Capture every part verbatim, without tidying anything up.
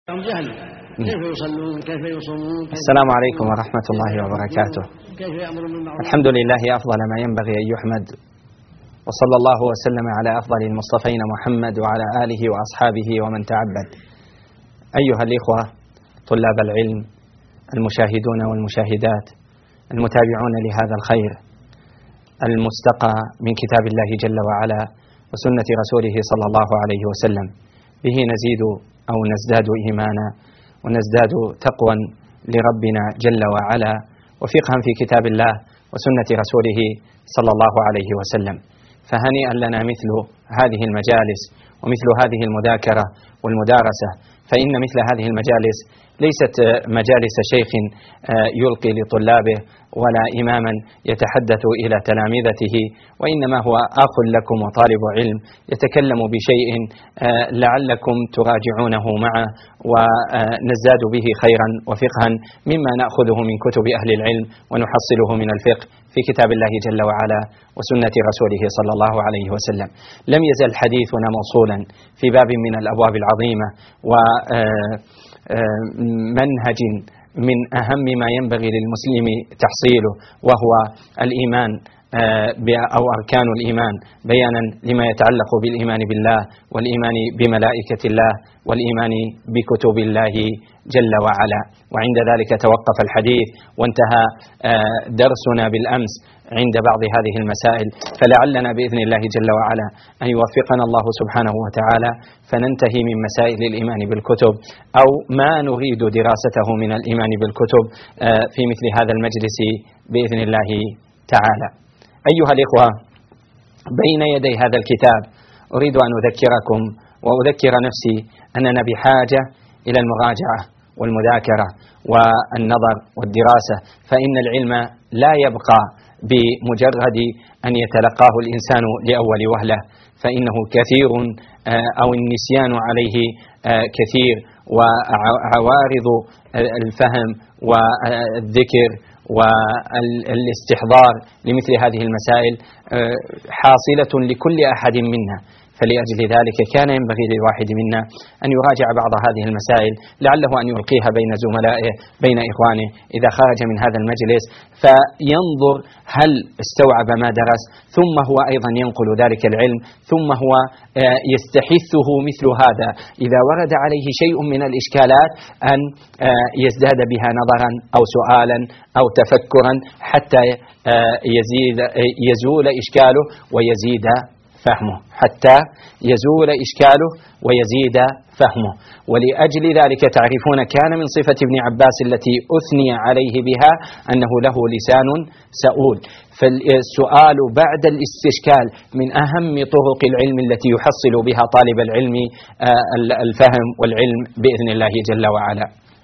جهل كيف يصلون كيف يصومون. السلام عليكم ورحمة الله وبركاته. كيف يأمر بالمعروف. الحمد لله أفضل ما ينبغي أن يحمد، وصلى الله وسلم على أفضل المصطفين محمد وعلى آله وأصحابه ومن تعبد. أيها الإخوة طلاب العلم المشاهدون والمشاهدات المتابعون لهذا الخير المستقى من كتاب الله جل وعلا وسنة رسوله صلى الله عليه وسلم، به نزيد أو نزداد إيمانا ونزداد تقوى لربنا جل وعلا وفقها في كتاب الله وسنة رسوله صلى الله عليه وسلم. فهنيئا لنا مثل هذه المجالس ومثل هذه المذاكرة والمدارسة، فإن مثل هذه المجالس ليست مجالس شيخ يلقي لطلابه ولا إماما يتحدث إلى تلامذته، وإنما هو أخ لكم وطالب علم يتكلم بشيء لعلكم تراجعونه معه ونزداد به خيرا وفقها مما نأخذه من كتب أهل العلم ونحصله من الفقه في كتاب الله جل وعلا وسنة رسوله صلى الله عليه وسلم. لم يزل حديثنا موصولا في باب من الأبواب العظيمة ومنهج من أهم ما ينبغي للمسلم تحصيله، وهو الإيمان أو أركان الإيمان، بيانا لما يتعلق بالإيمان بالله والإيمان بملائكة الله والإيمان بكتب الله جل وعلا. وعند ذلك توقف الحديث وانتهى درسنا بالأمس عند بعض هذه المسائل، فلعلنا بإذن الله جل وعلا أن يوفقنا الله سبحانه وتعالى فننتهي من مسائل الإيمان بالكتب أو ما نريد دراسته من الإيمان بالكتب في مثل هذا المجلس بإذن الله تعالى. أيها الإخوة، بين يدي هذا الكتاب أريد أن أذكركم وأذكر نفسي أننا بحاجة إلى المراجعة والمذاكرة والنظر والدراسة، فإن العلم لا يبقى بمجرد أن يتلقاه الإنسان لأول وهلة، فإنه كثير أو النسيان عليه كثير، وعوارض الفهم والذكر والاستحضار لمثل هذه المسائل حاصلة لكل أحد منا. فلأجل ذلك كان ينبغي للواحد منا أن يراجع بعض هذه المسائل لعله أن يلقيها بين زملائه بين إخوانه إذا خرج من هذا المجلس، فينظر هل استوعب ما درس، ثم هو أيضا ينقل ذلك العلم، ثم هو يستحثه مثل هذا إذا ورد عليه شيء من الإشكالات أن يزداد بها نظرا أو سؤالا أو تفكرا حتى يزيد يزول إشكاله ويزيد فهمه، حتى يزول إشكاله ويزيد فهمه. ولأجل ذلك تعرفون كان من صفة ابن عباس التي أثني عليه بها أنه له لسان سؤول، فالسؤال بعد الاستشكال من أهم طرق العلم التي يحصل بها طالب العلم الفهم والعلم بإذن الله جل وعلا.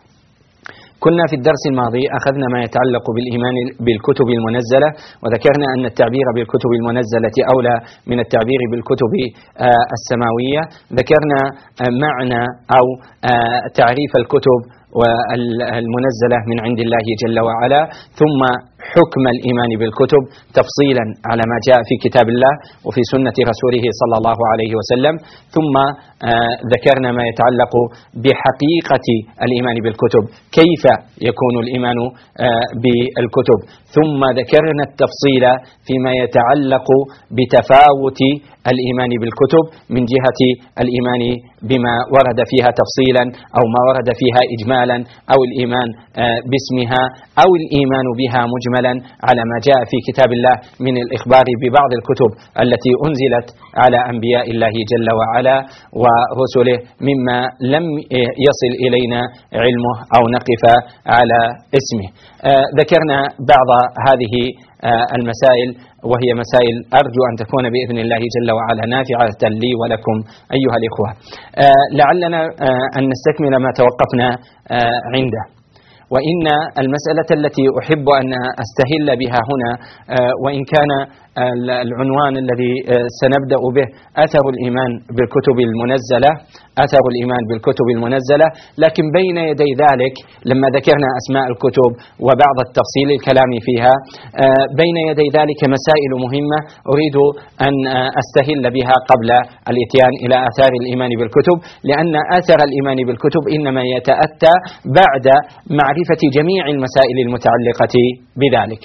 كنا في الدرس الماضي أخذنا ما يتعلق بالإيمان بالكتب المنزلة، وذكرنا أن التعبير بالكتب المنزلة أولى من التعبير بالكتب السماوية. ذكرنا معنى أو تعريف الكتب والمنزلة من عند الله جل وعلا، ثم حكم الإيمان بالكتب تفصيلا على ما جاء في كتاب الله وفي سنة رسوله صلى الله عليه وسلم، ثم ذكرنا ما يتعلق بحقيقة الإيمان بالكتب، كيف يكون الإيمان بالكتب، ثم ذكرنا التفصيل فيما يتعلق بتفاوت الإيمان بالكتب من جهة الإيمان بما ورد فيها تفصيلا أو ما ورد فيها إجمالا، أو الإيمان باسمها أو الإيمان بها مجملا على ما جاء في كتاب الله من الإخبار ببعض الكتب التي أنزلت على أنبياء الله جل وعلا ورسله مما لم يصل إلينا علمه أو نقف على اسمه. ذكرنا بعض هذه المسائل وهي مسائل أرجو أن تكون بإذن الله جل وعلا نافعة لي ولكم أيها الإخوة. لعلنا أن نستكمل ما توقفنا عنده، وإن المسألة التي أحب أن أستهل بها هنا وإن كان العنوان الذي سنبدأ به أثر الإيمان بالكتب المنزلة أثر الإيمان بالكتب المنزلة، لكن بين يدي ذلك لما ذكرنا أسماء الكتب وبعض التفصيل الكلام فيها بين يدي ذلك مسائل مهمة أريد أن أستهل بها قبل الإتيان إلى آثار الإيمان بالكتب، لأن أثر الإيمان بالكتب إنما يتأتى بعد معرفة جميع المسائل المتعلقة بذلك.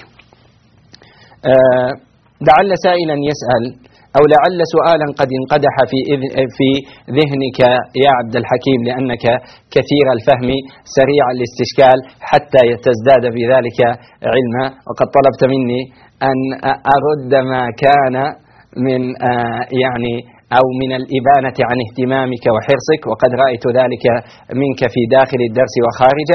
لعل سائلا يسأل أو لعل سؤالا قد انقدح في في ذهنك يا عبد الحكيم، لأنك كثير الفهم سريع الاستشكال حتى تزداد بذلك علما، وقد طلبت مني أن أرد ما كان من يعني أو من الإبانة عن اهتمامك وحرصك، وقد رأيت ذلك منك في داخل الدرس وخارجه،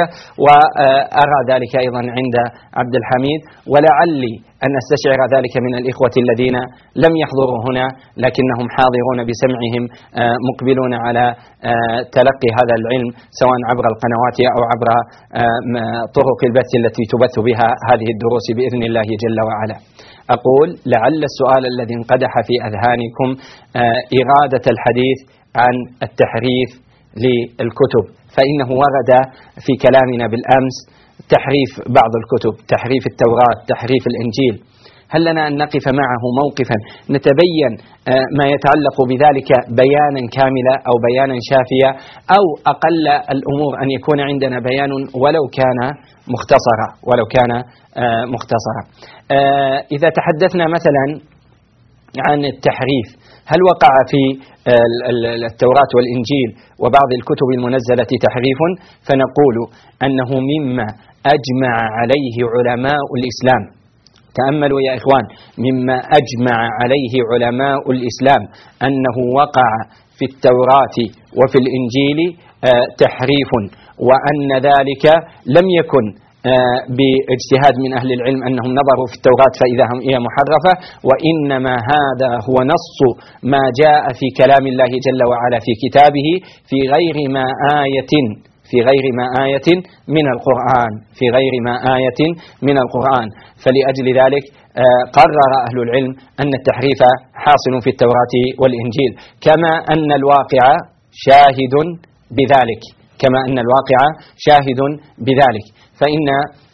وأرى ذلك أيضا عند عبد الحميد، ولعلي أن أستشعر ذلك من الإخوة الذين لم يحضروا هنا لكنهم حاضرون بسمعهم مقبلون على تلقي هذا العلم سواء عبر القنوات أو عبر طرق البث التي تبث بها هذه الدروس بإذن الله جل وعلا. أقول لعل السؤال الذي انقدح في أذهانكم إرادة الحديث عن التحريف للكتب، فإنه ورد في كلامنا بالأمس تحريف بعض الكتب، تحريف التوراة، تحريف الإنجيل. هل لنا أن نقف معه موقفا نتبين ما يتعلق بذلك بيانا كاملا أو بيانا شافيا، أو أقل الأمور أن يكون عندنا بيان ولو كان مختصرا ولو كان مختصرا. إذا تحدثنا مثلا عن التحريف، هل وقع في التوراة والإنجيل وبعض الكتب المنزلة تحريف؟ فنقول أنه مما أجمع عليه علماء الإسلام، تأملوا يا إخوان، مما أجمع عليه علماء الإسلام أنه وقع في التوراة وفي الإنجيل تحريف، وأن ذلك لم يكن باجتهاد من أهل العلم أنهم نظروا في التوراة فإذا هي محرفة، وإنما هذا هو نص ما جاء في كلام الله جل وعلا في كتابه في غير ما آية في غير ما آية من القرآن في غير ما آية من القرآن فلأجل ذلك قرر أهل العلم أن التحريف حاصل في التوراة والإنجيل، كما أن الواقع شاهد بذلك كما أن الواقع شاهد بذلك فإن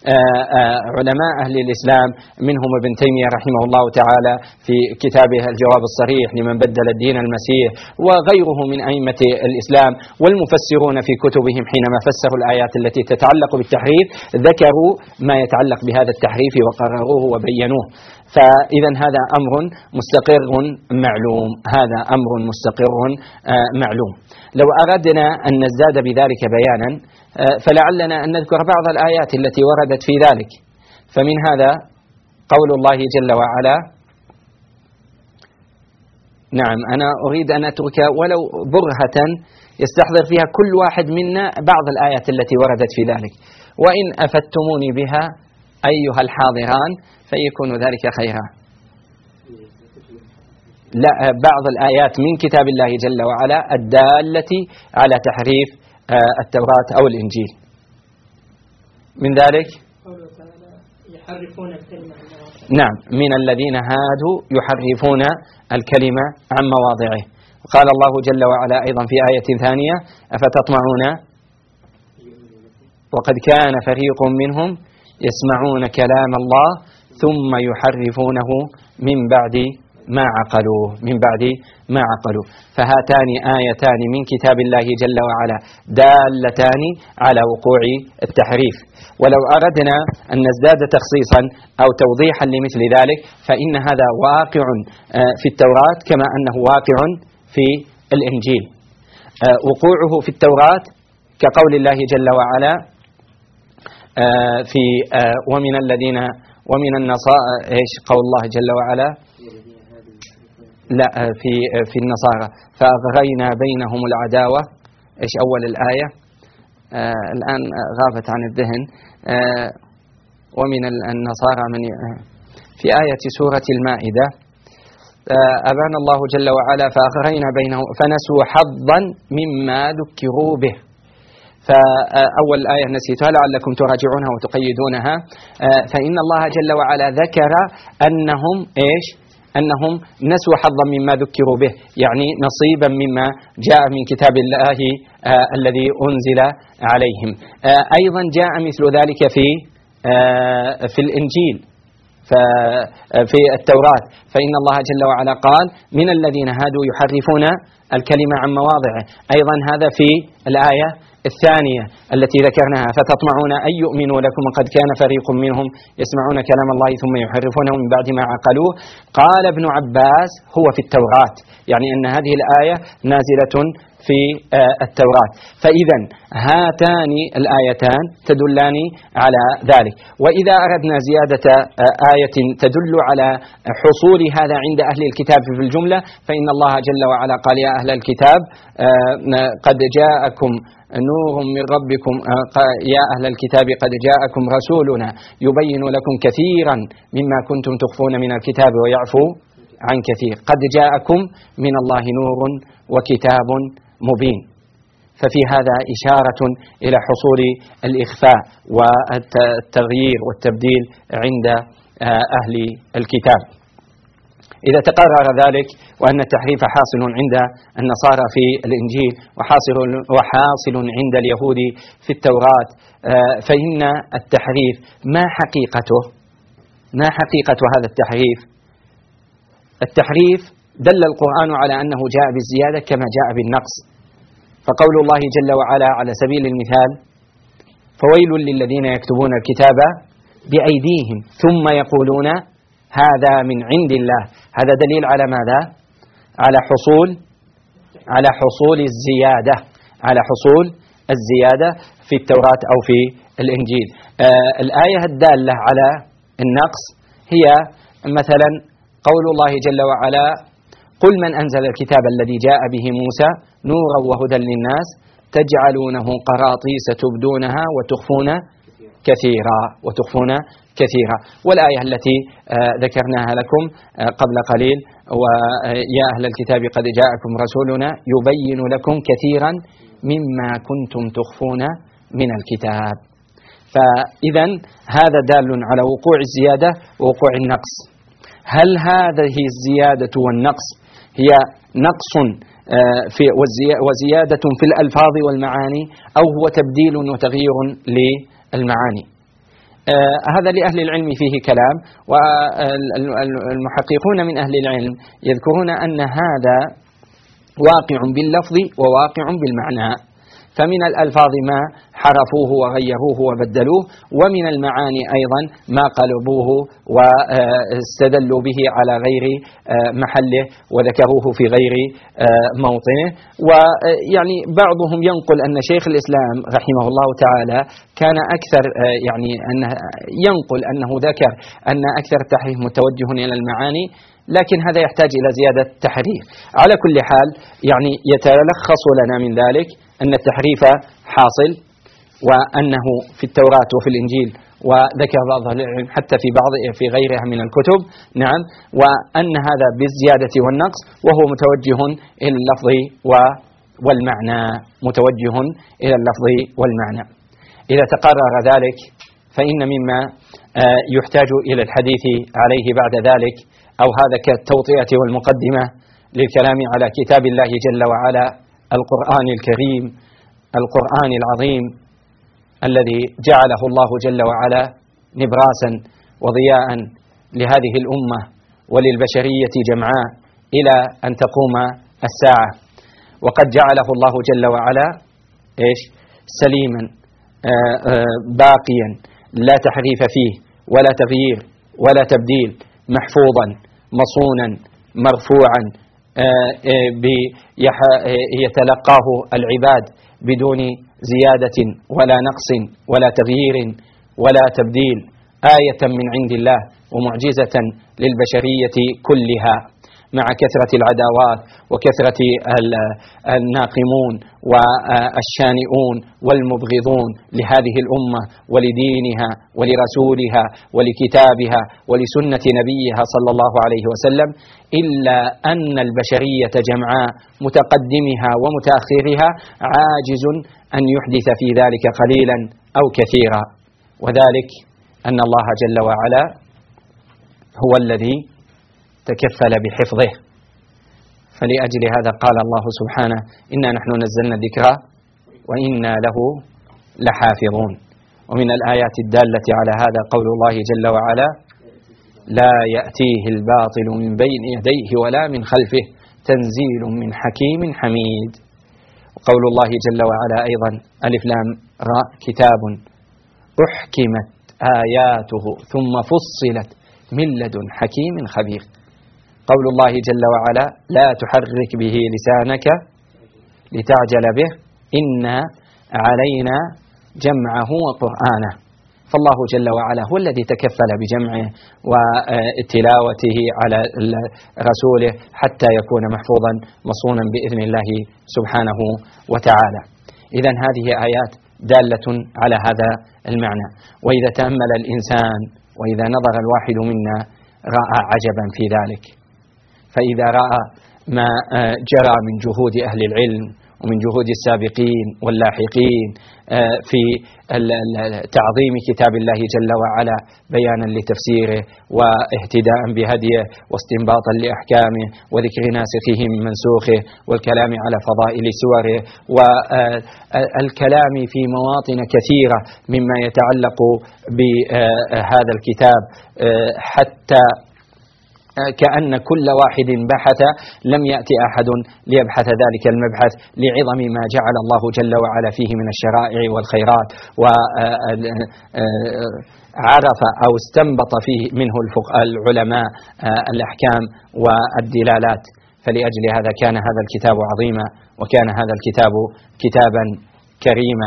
علماء أهل الإسلام منهم ابن تيمية رحمه الله تعالى في كتابه الجواب الصريح لمن بدل الدين المسيح، وغيره من أئمة الإسلام والمفسرون في كتبهم حينما فسروا الآيات التي تتعلق بالتحريف ذكروا ما يتعلق بهذا التحريف وقرروه وبينوه. فإذا هذا أمر مستقر معلوم هذا أمر مستقر معلوم. لو أردنا أن نزداد بذلك بيانا فلعلنا أن نذكر بعض الآيات التي وردت في ذلك، فمن هذا قول الله جل وعلا. نعم، أنا أريد أن أترك ولو برهة يستحضر فيها كل واحد منا بعض الآيات التي وردت في ذلك، وإن أفدتموني بها أيها الحاضران فيكون ذلك خيرا. لا، بعض الآيات من كتاب الله جل وعلا الدالة على تحريف التوراة أو الإنجيل. من ذلك يحرفون الكلمة عن مواضعه. نعم، من الذين هادوا يحرفون الكلمة عن مواضعه. قال الله جل وعلا أيضا في آية ثانية أفتطمعون وقد كان فريق منهم يسمعون كلام الله ثم يحرفونه من بعد ما عقلوه من بعد ما عقلوه فهاتان آيتان من كتاب الله جل وعلا دالتان على وقوع التحريف. ولو أردنا أن نزداد تخصيصا أو توضيحا لمثل ذلك فإن هذا واقع في التوراة كما أنه واقع في الإنجيل. وقوعه في التوراة كقول الله جل وعلا في ومن الذين ومن النصارى ايش قول الله جل وعلا لا في في النصارى فأغرينا بينهم العداوة. ايش أول الآية آه الآن غابت عن الذهن. آه ومن النصارى من في آية سورة المائدة آه أبان الله جل وعلا فأغرينا بينهم فنسوا حظا مما ذكروا به فأول آية نسيتها لعلكم تراجعونها وتقيدونها. فإن الله جل وعلا ذكر أنهم إيش؟ أنهم نسوا حظا مما ذكروا به، يعني نصيبا مما جاء من كتاب الله آه الذي أنزل عليهم. آه أيضا جاء مثل ذلك في آه في الإنجيل، في التوراة، فإن الله جل وعلا قال من الذين هادوا يحرفون الكلمة عن مواضعه. أيضا هذا في الآية الثانية التي ذكرناها، فتطمعون أن يؤمنوا لكم وقد كان فريق منهم يسمعون كلام الله ثم يحرفونه من بعد ما عقلوه. قال ابن عباس هو في التوراة، يعني أن هذه الآية نازلة في التوراة. فإذا هاتان الآيتان تدلان على ذلك. وإذا أردنا زيادة آية تدل على حصول هذا عند أهل الكتاب في الجملة، فإن الله جل وعلا قال يا أهل الكتاب قد جاءكم نور من ربكم، يا أهل الكتاب قد جاءكم رسولنا يبين لكم كثيرا مما كنتم تخفون من الكتاب ويعفو عن كثير. قد جاءكم من الله نور وكتاب مبين. ففي هذا إشارة إلى حصول الإخفاء والتغيير والتبديل عند أهل الكتاب. إذا تقرر ذلك وأن التحريف حاصل عند النصارى في الإنجيل وحاصل وحاصل عند اليهود في التوراة، فإن التحريف ما حقيقته؟ ما حقيقة هذا التحريف؟ التحريف دل القرآن على أنه جاء بالزيادة كما جاء بالنقص. فقول الله جل وعلا على سبيل المثال فويل للذين يكتبون الكتاب بأيديهم ثم يقولون هذا من عند الله، هذا دليل على ماذا؟ على حصول على حصول الزيادة على حصول الزيادة في التوراة أو في الإنجيل. آه الآية الدالة على النقص هي مثلا قول الله جل وعلا قل من أنزل الكتاب الذي جاء به موسى نورا وهدى للناس تجعلونه قراطيس تبدونها وتخفون كثيرا وتخفون كثيرا. والآية التي آه ذكرناها لكم آه قبل قليل ويا أهل الكتاب قد جاءكم رسولنا يبين لكم كثيرا مما كنتم تخفون من الكتاب. فإذا هذا دال على وقوع الزيادة ووقوع النقص. هل هذه الزيادة والنقص هي نقص في وزيادة في الألفاظ والمعاني أو هو تبديل وتغيير للمعاني؟ آه هذا لأهل العلم فيه كلام، والمحققون من أهل العلم يذكرون أن هذا واقع باللفظ وواقع بالمعنى. فمن الألفاظ ما حرفوه وغيروه وبدلوه، ومن المعاني أيضا ما قلبوه واستدلوا به على غير محله وذكروه في غير موطنه. ويعني بعضهم ينقل أن شيخ الإسلام رحمه الله تعالى كان أكثر يعني أنه ينقل أنه ذكر أن أكثر التحريف متوجه إلى المعاني، لكن هذا يحتاج إلى زيادة تحريف. على كل حال يعني يتلخص لنا من ذلك أن التحريف حاصل، وأنه في التوراة وفي الإنجيل، وذكر بعض العلم حتى في بعض في غيرها من الكتب، نعم، وأن هذا بالزيادة والنقص وهو متوجه إلى اللفظ والمعنى متوجه إلى اللفظ والمعنى. إذا تقرر ذلك فإن مما يحتاج إلى الحديث عليه بعد ذلك، أو هذا كالتوطئة والمقدمة للكلام على كتاب الله جل وعلا القرآن الكريم القرآن العظيم الذي جعله الله جل وعلا نبراسا وضياء لهذه الأمة وللبشرية جمعاء إلى أن تقوم الساعة. وقد جعله الله جل وعلا إيش؟ سليما آآ آآ باقيا لا تحريف فيه ولا تغيير ولا تبديل، محفوظا مصونا مرفوعا يتلقاه العباد بدون زيادة ولا نقص ولا تغيير ولا تبديل، آية من عند الله ومعجزة للبشرية كلها. مع كثرة العداوات وكثرة الناقمون والشانئون والمبغضون لهذه الأمة ولدينها ولرسولها ولكتابها ولسنة نبيها صلى الله عليه وسلم، إلا أن البشرية جمعاء متقدمها ومتأخرها عاجز أن يحدث في ذلك قليلا أو كثيرا، وذلك أن الله جل وعلا هو الذي تكفل بحفظه. فلأجل هذا قال الله سبحانه: إنا نحن نزلنا الذكر وإنا له لحافظون. ومن الآيات الدالة على هذا قول الله جل وعلا: لا يأتيه الباطل من بين يديه ولا من خلفه تنزيل من حكيم حميد. وقول الله جل وعلا أيضا: ألف لام راء كتاب أحكمت آياته ثم فصلت من لدن حكيم خبير. قول الله جل وعلا: لا تحرك به لسانك لتعجل به إن علينا جمعه وقرآنه. فالله جل وعلا هو الذي تكفل بجمعه وتلاوته على رسوله حتى يكون محفوظا مصونا بإذن الله سبحانه وتعالى. إذن هذه آيات دالة على هذا المعنى. وإذا تأمل الإنسان وإذا نظر الواحد منا رأى عجبا في ذلك. فإذا رأى ما جرى من جهود أهل العلم ومن جهود السابقين واللاحقين في تعظيم كتاب الله جل وعلا بيانا لتفسيره واهتداء بهديه واستنباطا لأحكامه وذكر ناسخه من منسوخه والكلام على فضائل سوره والكلام في مواطن كثيرة مما يتعلق بهذا الكتاب، حتى كأن كل واحد بحث لم يأتي أحد ليبحث ذلك المبحث لعظم ما جعل الله جل وعلا فيه من الشرائع والخيرات، وعرف أو استنبط فيه منه العلماء الأحكام والدلالات. فلأجل هذا كان هذا الكتاب عظيما وكان هذا الكتاب كتابا كريما.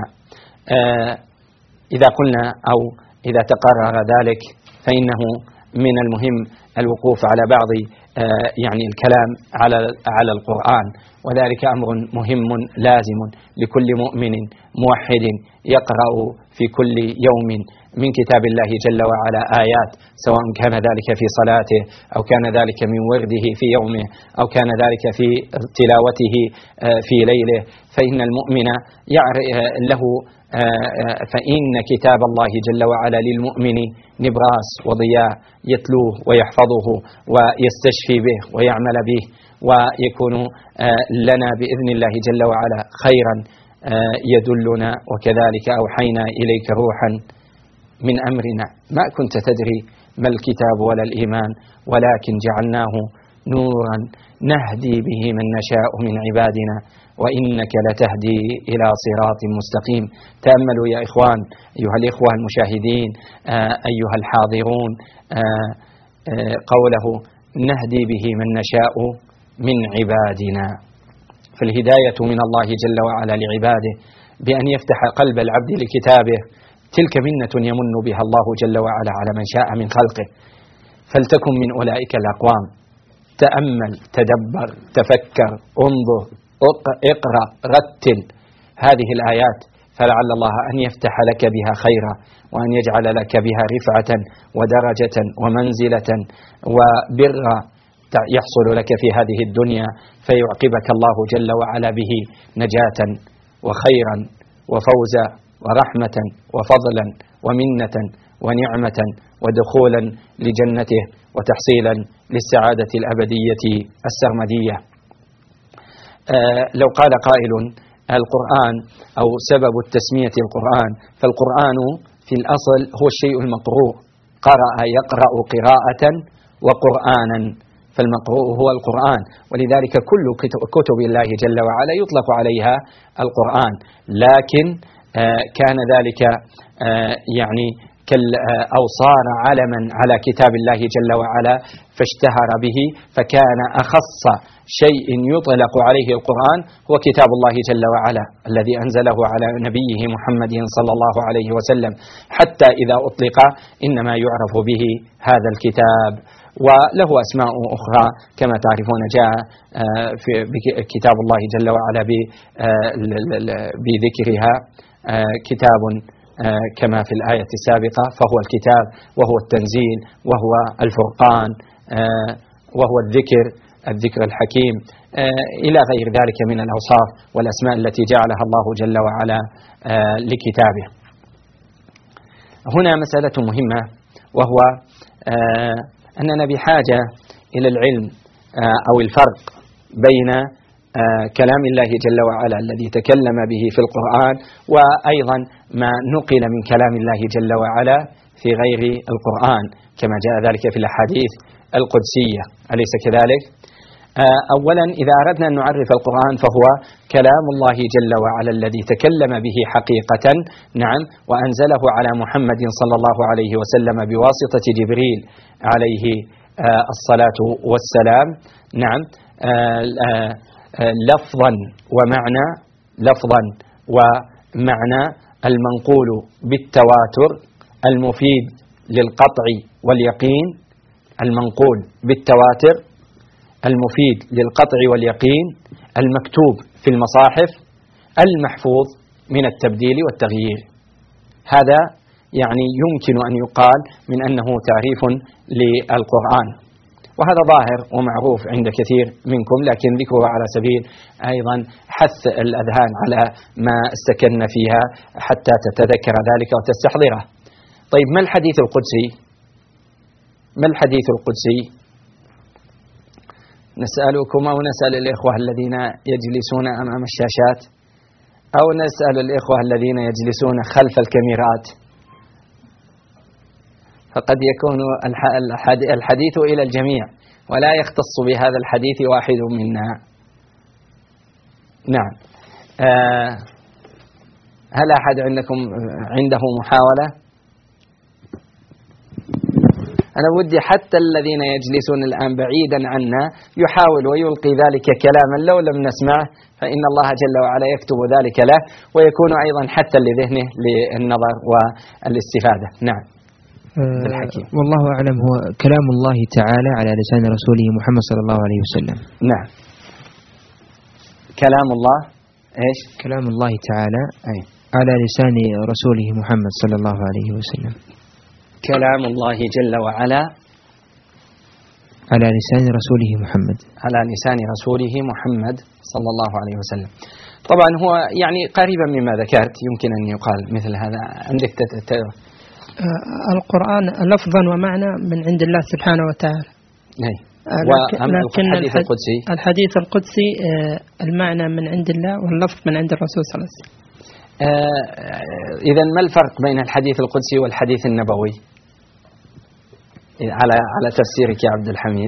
إذا قلنا أو إذا تقرر ذلك فإنه من المهم الوقوف على بعض يعني الكلام على على القرآن، وذلك أمر مهم لازم لكل مؤمن موحد يقرأ في كل يوم من كتاب الله جل وعلا آيات، سواء كان ذلك في صلاته أو كان ذلك من ورده في يومه أو كان ذلك في تلاوته في ليله. فإن المؤمن له فإن كتاب الله جل وعلا للمؤمن نبراس وضياء يتلوه ويحفظه ويستشفي به ويعمل به، ويكون لنا بإذن الله جل وعلا خيرا يدلنا. وكذلك أوحينا إليك روحا من أمرنا ما كنت تدري ما الكتاب ولا الإيمان ولكن جعلناه نورا نهدي به من نشاء من عبادنا وإنك لتهدي إلى صراط مستقيم. تأملوا يا إخوان، أيها الإخوة المشاهدين، أيها الحاضرون، قوله نهدي به من نشاء من عبادنا. فالهداية من الله جل وعلا لعباده بأن يفتح قلب العبد لكتابه، تلك منة يمن بها الله جل وعلا على من شاء من خلقه. فلتكن من أولئك الأقوام. تأمل، تدبر، تفكر، انظر، اقرأ، رتل هذه الآيات، فلعل الله أن يفتح لك بها خيرا وأن يجعل لك بها رفعة ودرجة ومنزلة وبرا يحصل لك في هذه الدنيا، فيعقبك الله جل وعلا به نجاة وخيرا وفوزا ورحمة وفضلا ومنة ونعمة ودخولا لجنته وتحصيلا للسعادة الأبدية السرمدية. آه لو قال قائل القرآن أو سبب التسمية القرآن، فالقرآن في الأصل هو الشيء المقروء، قرأ يقرأ قراءة وقرآنا، فالمقروء هو القرآن، ولذلك كل كتب الله جل وعلا يطلق عليها القرآن. لكن آه كان ذلك آه يعني أو صار علما على كتاب الله جل وعلا فاشتهر به، فكان أخص شيء يطلق عليه القرآن هو كتاب الله جل وعلا الذي أنزله على نبيه محمد صلى الله عليه وسلم، حتى إذا أطلق إنما يعرف به هذا الكتاب وله أسماء أخرى كما تعرفون، جاء في كتاب الله جل وعلا بذكرها كتاب كما في الآية السابقة، فهو الكتاب وهو التنزيل وهو الفرقان وهو الذكر الذكر الحكيم إلى غير ذلك من الأوصاف والأسماء التي جعلها الله جل وعلا لكتابه. هنا مسألة مهمة، وهو أننا بحاجة إلى العلم أو الفرق بين كلام الله جل وعلا الذي تكلم به في القرآن، وأيضا ما نقل من كلام الله جل وعلا في غير القرآن كما جاء ذلك في الأحاديث القدسية، أليس كذلك؟ أولا إذا أردنا أن نعرف القرآن فهو كلام الله جل وعلا الذي تكلم به حقيقة، نعم، وأنزله على محمد صلى الله عليه وسلم بواسطة جبريل عليه الصلاة والسلام، نعم، لفظا ومعنى، لفظا ومعنى المنقول بالتواتر المفيد للقطع واليقين، المنقول بالتواتر المفيد للقطع واليقين، المكتوب في المصاحف، المحفوظ من التبديل والتغيير. هذا يعني يمكن أن يقال من أنه تعريف للقرآن، وهذا ظاهر ومعروف عند كثير منكم، لكن ذكره على سبيل أيضا حث الأذهان على ما استكن فيها حتى تتذكر ذلك وتستحضره. طيب، ما الحديث القدسي؟ ما الحديث القدسي؟ نسألكم أو نسأل الإخوة الذين يجلسون أمام الشاشات، أو نسأل الإخوة الذين يجلسون خلف الكاميرات، فقد يكون الحديث إلى الجميع ولا يختص بهذا الحديث واحد منا. نعم، آه هل أحد عندكم عنده محاولة؟ أنا ودي حتى الذين يجلسون الآن بعيدا عنا يحاول ويلقي ذلك كلاما لو لم نسمعه، فإن الله جل وعلا يكتب ذلك له ويكون أيضا حتى لذهنه للنظر والاستفادة. نعم. أه والله أعلم، هو كلام الله تعالى على لسان رسوله محمد صلى الله عليه وسلم. نعم، كلام الله إيش؟ كلام الله تعالى أي. على لسان رسوله محمد صلى الله عليه وسلم. كلام الله جل وعلا على لسان رسوله محمد على لسان رسوله محمد صلى الله عليه وسلم. طبعا هو يعني قريبا مما ذكرت، يمكن أن يقال مثل هذا. عندك تتتر. القرآن لفظا ومعنى من عند الله سبحانه وتعالى. أي. لكن الحديث القدسي الحديث القدسي المعنى من عند الله واللفظ من عند الرسول صلى الله عليه وسلم. إذا ما الفرق بين الحديث القدسي والحديث النبوي على على تفسيرك يا عبد الحميد؟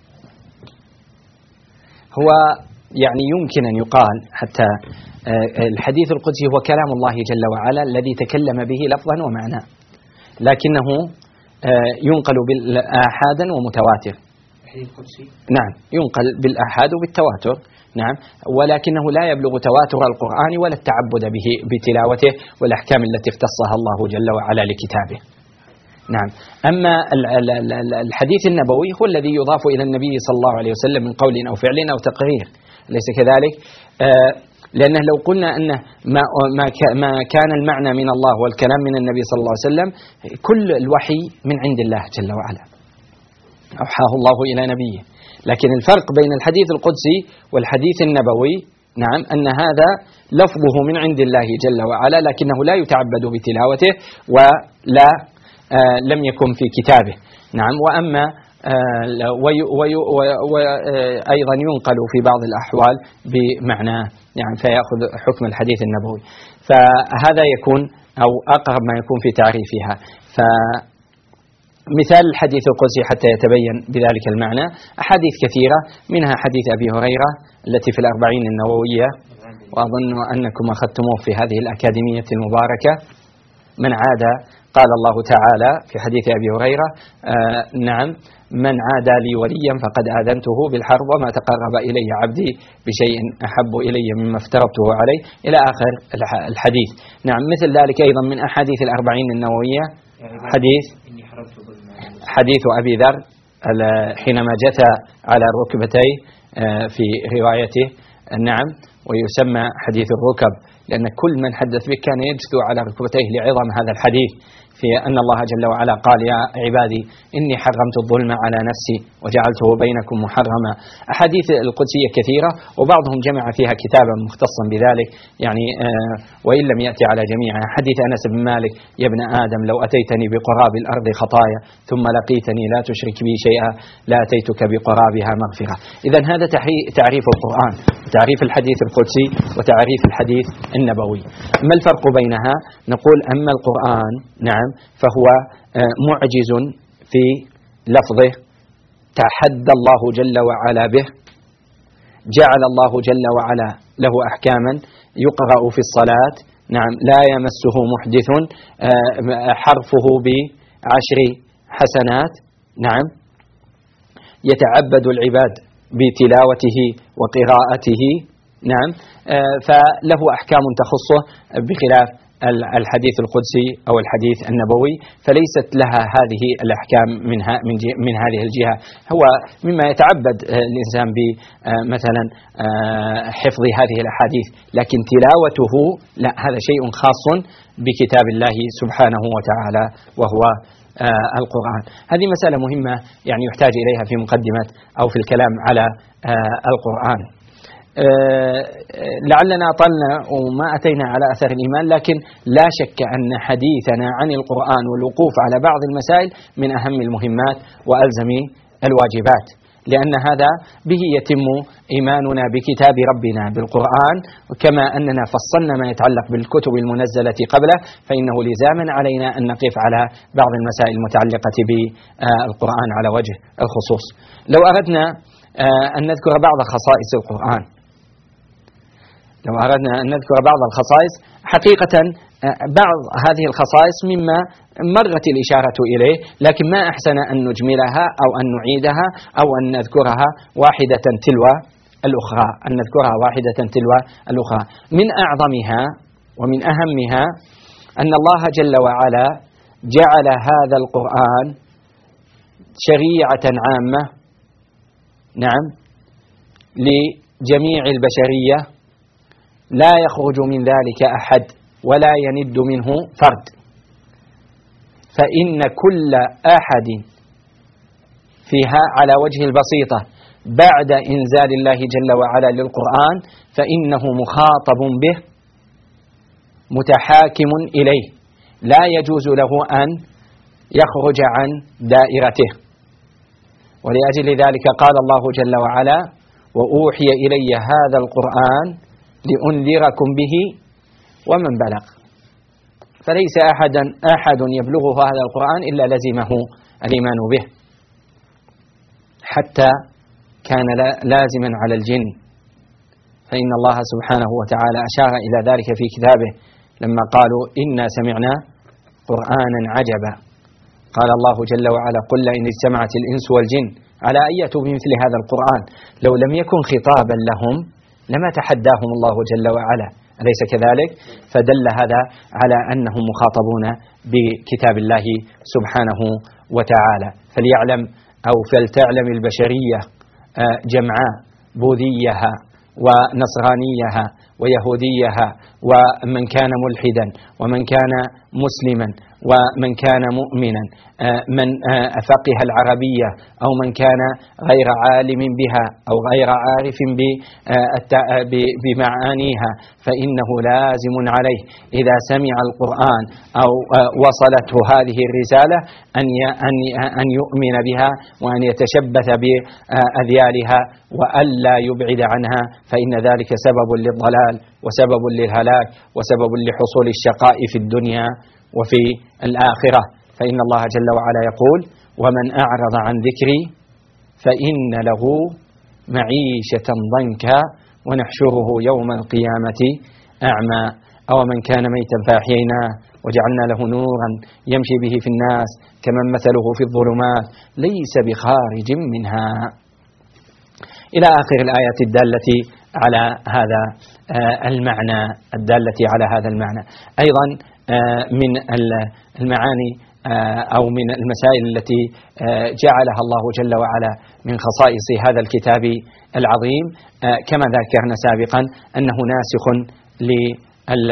هو يعني يمكن أن يقال حتى الحديث القدسي هو كلام الله جل وعلا الذي تكلم به لفظا ومعنى، لكنه ينقل بالآحادا ومتواتر. نعم، ينقل بالآحاد وبالتواتر، نعم، ولكنه لا يبلغ تواتر القرآن ولا التعبد به بتلاوته والأحكام التي اختصها الله جل وعلا لكتابه. نعم، أما الحديث النبوي هو الذي يضاف إلى النبي صلى الله عليه وسلم من قول أو فعل أو تقرير، ليس كذلك؟ آه لأنه لو قلنا أنه ما ما كان المعنى من الله والكلام من النبي صلى الله عليه وسلم، كل الوحي من عند الله جل وعلا أوحاه الله إلى نبيه. لكن الفرق بين الحديث القدسي والحديث النبوي، نعم، أن هذا لفظه من عند الله جل وعلا لكنه لا يتعبد بتلاوته ولا آه لم يكن في كتابه. نعم، وأما آه وأيضا ينقل في بعض الأحوال بمعناه، يعني فيأخذ حكم الحديث النبوي. فهذا يكون أو أقرب ما يكون في تعريفها. فمثال الحديث القدسي حتى يتبين بذلك المعنى أحاديث كثيرة، منها حديث أبي هريرة التي في الأربعين النووية، وأظن أنكم أخذتموه في هذه الأكاديمية المباركة. من عاد، قال الله تعالى في حديث أبي هريرة: آه نعم، من عادى لي وليا فقد آذنته بالحرب وما تقرب إلي عبدي بشيء أحب إلي مما افترضته عليه، إلى آخر الحديث. نعم، مثل ذلك أيضا من أحاديث الأربعين النووية حديث حديث أبي ذر حينما جثى على ركبتيه في روايته، نعم، ويسمى حديث الركب لأن كل من حدث به كان يجثو على ركبتيه لعظم هذا الحديث، في أن الله جل وعلا قال: يا عبادي إني حرمت الظلم على نفسي وجعلته بينكم محرما. أحاديث القدسية كثيرة، وبعضهم جمع فيها كتابا مختصا بذلك، يعني آه وإن لم يأتي على جميعها. حديث أنس بن مالك: يا ابن آدم لو أتيتني بقراب الأرض خطايا ثم لقيتني لا تشرك بي شيئا لأتيتك بقرابها مغفرة. إذن هذا تعريف القرآن، تعريف الحديث القدسي، وتعريف الحديث النبوي. ما الفرق بينها؟ نقول: أما القرآن نعم فهو معجز في لفظه، تحدى الله جل وعلا به، جعل الله جل وعلا له أحكاما يقرأ في الصلاة، نعم، لا يمسه محدث، حرفه بعشر حسنات، نعم، يتعبد العباد بتلاوته وقراءته، نعم، فله أحكام تخصه بخلاف الحديث القدسي أو الحديث النبوي، فليست لها هذه الأحكام منها من, من هذه الجهة. هو مما يتعبد الإنسان بمثلا حفظ هذه الأحاديث، لكن تلاوته لا، هذا شيء خاص بكتاب الله سبحانه وتعالى وهو القرآن. هذه مسألة مهمة يعني يحتاج إليها في مقدمة أو في الكلام على القرآن. لعلنا أطلنا وما أتينا على أثر الإيمان، لكن لا شك أن حديثنا عن القرآن والوقوف على بعض المسائل من أهم المهمات وألزم الواجبات، لأن هذا به يتم إيماننا بكتاب ربنا بالقرآن، وكما أننا فصلنا ما يتعلق بالكتب المنزلة قبله، فإنه لزاما علينا أن نقف على بعض المسائل المتعلقة بالقرآن على وجه الخصوص. لو أردنا أن نذكر بعض خصائص القرآن، لو أردنا أن نذكر بعض الخصائص، حقيقة بعض هذه الخصائص مما مرت الإشارة إليه، لكن ما أحسن أن نجملها أو أن نعيدها أو أن نذكرها واحدة تلو الأخرى، أن نذكرها واحدة تلو الأخرى. من أعظمها ومن أهمها أن الله جل وعلا جعل هذا القرآن شريعة عامة، نعم، لجميع البشرية، لا يخرج من ذلك أحد ولا يند منه فرد، فإن كل أحد فيها على وجه البسيطة بعد إنزال الله جل وعلا للقرآن فإنه مخاطب به متحاكم إليه، لا يجوز له أن يخرج عن دائرته. ولأجل ذلك قال الله جل وعلا: وأوحي إلي هذا القرآن لأنذركم به ومن بلغ. فليس أحدا أحد يبلغه هذا القرآن إلا لزمه الإيمان به، حتى كان لازما على الجن، فإن الله سبحانه وتعالى أشار إلى ذلك في كتابه لما قالوا: إنا سمعنا قرآنا عجبا. قال الله جل وعلا: قل إن اجتمعت الإنس والجن على أن يأتوا بمثل هذا القرآن لو لم يكن خطابا لهم لما تحداهم الله جل وعلا، أليس كذلك؟ فدل هذا على أنهم مخاطبون بكتاب الله سبحانه وتعالى. فليعلم أو فلتعلم البشرية جمعاء بوذيها ونصرانيها ويهوديها، ومن كان ملحدا ومن كان مسلما ومن كان مؤمنا، من فقه العربية أو من كان غير عالم بها أو غير عارف بمعانيها، فإنه لازم عليه إذا سمع القرآن أو وصلته هذه الرسالة أن يؤمن بها وأن يتشبث بأذيالها وألا يبعد عنها، فإن ذلك سبب للضلال وسبب للهلاك وسبب لحصول الشقاء في الدنيا وفي الآخرة. فإن الله جل وعلا يقول: ومن أعرض عن ذكري فإن له معيشة ضنكا ونحشره يوم القيامة أعمى أو من كان ميتا فأحييناه وجعلنا له نورا يمشي به في الناس كمن مثله في الظلمات ليس بخارج منها، إلى آخر الآيات الدالة على هذا المعنى الدالة على هذا المعنى. أيضا من المعاني أو من المسائل التي جعلها الله جل وعلا من خصائص هذا الكتاب العظيم، كما ذكرنا سابقا أنه ناسخ لل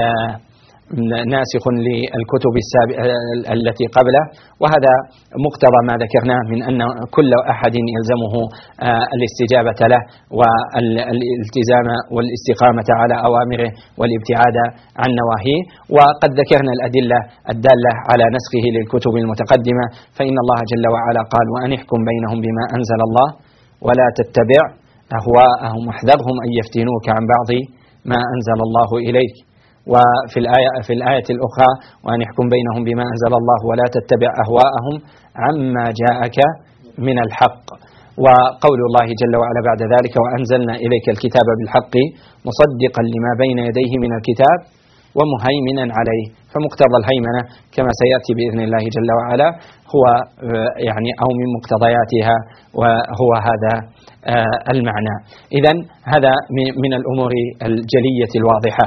ناسخ للكتب التي قبله، وهذا مقتضى ما ذكرناه من أن كل أحد يلزمه الاستجابة له والالتزام والاستقامة على أوامره والابتعاد عن نواهيه. وقد ذكرنا الأدلة الدالة على نسخه للكتب المتقدمة، فإن الله جل وعلا قال: وأن احكم بينهم بما أنزل الله ولا تتبع أهواءهم واحذرهم أن يفتنوك عن بعض ما أنزل الله إليك. وفي الآية في الآية الأخرى: وأن يحكم بينهم بما أنزل الله ولا تتبع أهواءهم عما جاءك من الحق. وقول الله جل وعلا بعد ذلك: وأنزلنا إليك الكتاب بالحق مصدقا لما بين يديه من الكتاب ومهيمنا عليه. فمقتضى الهيمنة كما سيأتي بإذن الله جل وعلا هو يعني أو من مقتضياتها وهو هذا المعنى. إذن هذا من الأمور الجلية الواضحة.